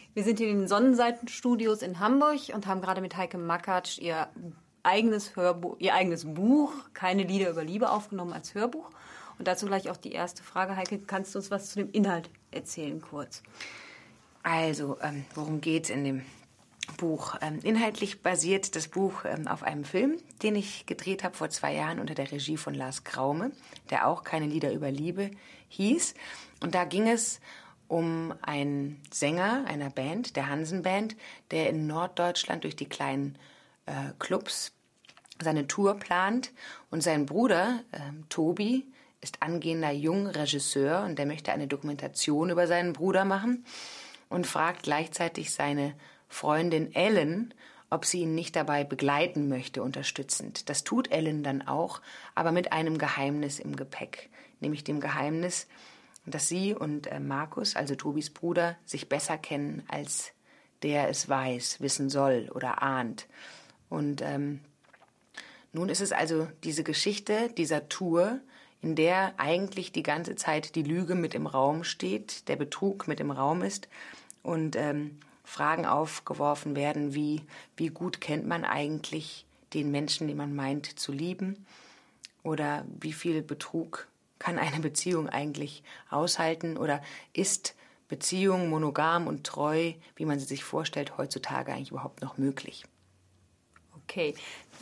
Wir sind hier in den Sonnenseitenstudios in Hamburg und haben gerade mit Heike Makatsch ihr eigenes Buch, Keine Lieder über Liebe, aufgenommen als Hörbuch. Und dazu gleich auch die erste Frage. Heike, kannst du uns was zu dem Inhalt erzählen, kurz? Also, worum geht's in dem Buch? Inhaltlich basiert das Buch auf einem Film, den ich gedreht habe vor 2 Jahren unter der Regie von Lars Kraume, der auch Keine Lieder über Liebe hieß. Und da ging es um einen Sänger einer Band, der Hansen-Band, der in Norddeutschland durch die kleinen Clubs seine Tour plant. Und sein Bruder, Tobi, ist angehender Jungregisseur und der möchte eine Dokumentation über seinen Bruder machen und fragt gleichzeitig seine Freundin Ellen, ob sie ihn nicht dabei begleiten möchte, unterstützend. Das tut Ellen dann auch, aber mit einem Geheimnis im Gepäck, nämlich dem Geheimnis, dass sie und Markus, also Tobis Bruder, sich besser kennen, als der es weiß, wissen soll oder ahnt. Und nun ist es also diese Geschichte dieser Tour, in der eigentlich die ganze Zeit die Lüge mit im Raum steht, der Betrug mit im Raum ist und Fragen aufgeworfen werden, wie gut kennt man eigentlich den Menschen, den man meint zu lieben, oder wie viel Betrug kann eine Beziehung eigentlich aushalten, oder ist Beziehung monogam und treu, wie man sie sich vorstellt, heutzutage eigentlich überhaupt noch möglich? Okay.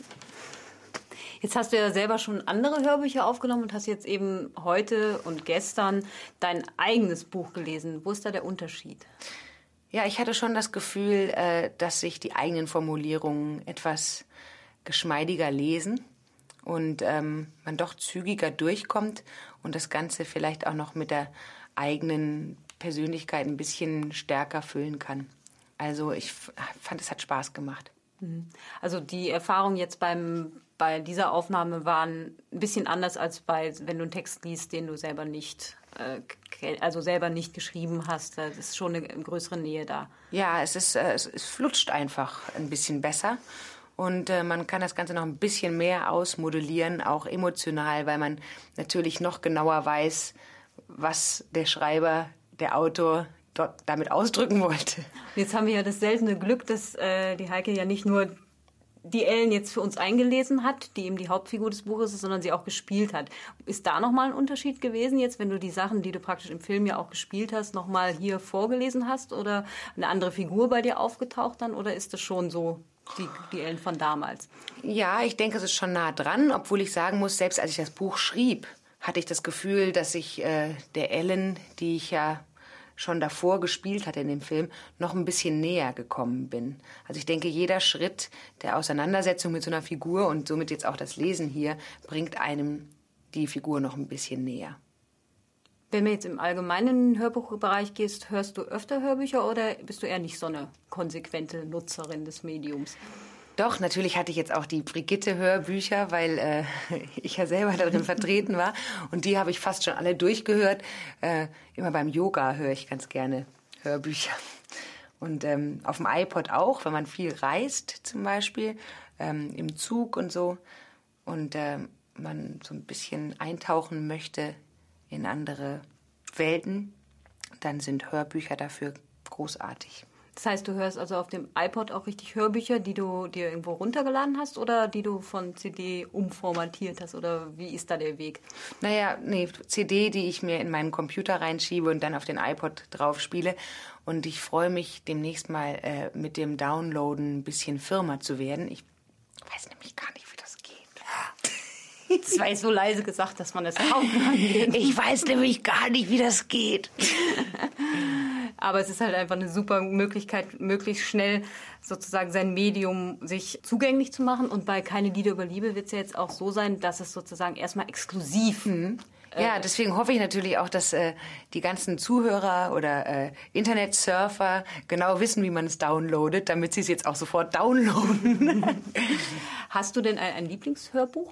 Jetzt hast du ja selber schon andere Hörbücher aufgenommen und hast jetzt eben heute und gestern dein eigenes Buch gelesen. Wo ist da der Unterschied? Ja, ich hatte schon das Gefühl, dass sich die eigenen Formulierungen etwas geschmeidiger lesen und man doch zügiger durchkommt und das Ganze vielleicht auch noch mit der eigenen Persönlichkeit ein bisschen stärker füllen kann. Also ich fand, es hat Spaß gemacht. Also die Erfahrungen jetzt bei dieser Aufnahme waren ein bisschen anders als wenn du einen Text liest, den du selber nicht geschrieben hast. Da ist schon eine größere Nähe da. Ja, es flutscht einfach ein bisschen besser und man kann das Ganze noch ein bisschen mehr ausmodellieren, auch emotional, weil man natürlich noch genauer weiß, was der Schreiber, der Autor dort damit ausdrücken wollte. Jetzt haben wir ja das seltene Glück, dass die Heike ja nicht nur die Ellen jetzt für uns eingelesen hat, die eben die Hauptfigur des Buches ist, sondern sie auch gespielt hat. Ist da nochmal ein Unterschied gewesen jetzt, wenn du die Sachen, die du praktisch im Film ja auch gespielt hast, nochmal hier vorgelesen hast oder eine andere Figur bei dir aufgetaucht dann, oder ist das schon so die Ellen von damals? Ja, ich denke, es ist schon nah dran, obwohl ich sagen muss, selbst als ich das Buch schrieb, hatte ich das Gefühl, dass ich der Ellen, die ich ja schon davor gespielt hatte in dem Film, noch ein bisschen näher gekommen bin. Also ich denke, jeder Schritt der Auseinandersetzung mit so einer Figur und somit jetzt auch das Lesen hier, bringt einem die Figur noch ein bisschen näher. Wenn du jetzt im allgemeinen Hörbuchbereich gehst, hörst du öfter Hörbücher oder bist du eher nicht so eine konsequente Nutzerin des Mediums? Doch, natürlich hatte ich jetzt auch die Brigitte-Hörbücher, weil ich ja selber darin vertreten war. Und die habe ich fast schon alle durchgehört. Immer beim Yoga höre ich ganz gerne Hörbücher. Und auf dem iPod auch, wenn man viel reist zum Beispiel, im Zug und so. Und man so ein bisschen eintauchen möchte in andere Welten, dann sind Hörbücher dafür großartig. Das heißt, du hörst also auf dem iPod auch richtig Hörbücher, die du dir irgendwo runtergeladen hast oder die du von CD umformatiert hast? Oder wie ist da der Weg? Naja, CD, die ich mir in meinen Computer reinschiebe und dann auf den iPod drauf spiele. Und ich freue mich demnächst mal mit dem Downloaden ein bisschen firmer zu werden. Ich weiß nämlich gar nicht, wie das geht. Das war jetzt so leise gesagt, dass man das kaum angeht. Ich weiß nämlich gar nicht, wie das geht. Aber es ist halt einfach eine super Möglichkeit, möglichst schnell sozusagen sein Medium sich zugänglich zu machen. Und bei Keine Lieder über Liebe wird es ja jetzt auch so sein, dass es sozusagen erstmal exklusiv... Ja, deswegen hoffe ich natürlich auch, dass die ganzen Zuhörer oder Internetsurfer genau wissen, wie man es downloadet, damit sie es jetzt auch sofort downloaden. Hast du denn ein Lieblingshörbuch?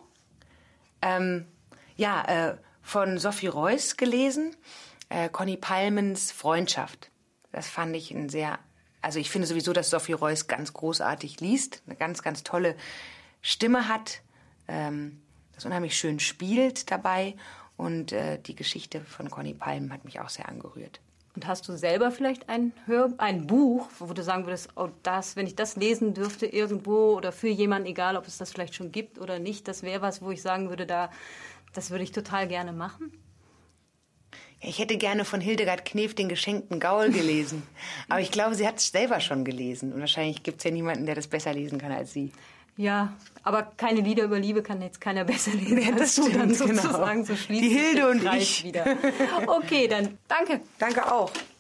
Von Sophie Reuss gelesen, Conny Palmens Freundschaft. Das fand ich ich finde sowieso, dass Sophie Reuss ganz großartig liest, eine ganz, ganz tolle Stimme hat, das unheimlich schön spielt dabei und die Geschichte von Conny Palmen hat mich auch sehr angerührt. Und hast du selber vielleicht ein Buch, wo du sagen würdest, oh, wenn ich das lesen dürfte irgendwo oder für jemanden, egal ob es das vielleicht schon gibt oder nicht, das wäre was, wo ich sagen würde, das würde ich total gerne machen? Ja, ich hätte gerne von Hildegard Knef den geschenkten Gaul gelesen. Aber ich glaube, sie hat es selber schon gelesen. Und wahrscheinlich gibt es ja niemanden, der das besser lesen kann als sie. Ja, aber keine Lieder über Liebe kann jetzt keiner besser lesen. Ja, das stimmt, dann sozusagen, genau. So schließt die Hilde und Kreis ich. wieder. Okay, dann danke. Danke auch.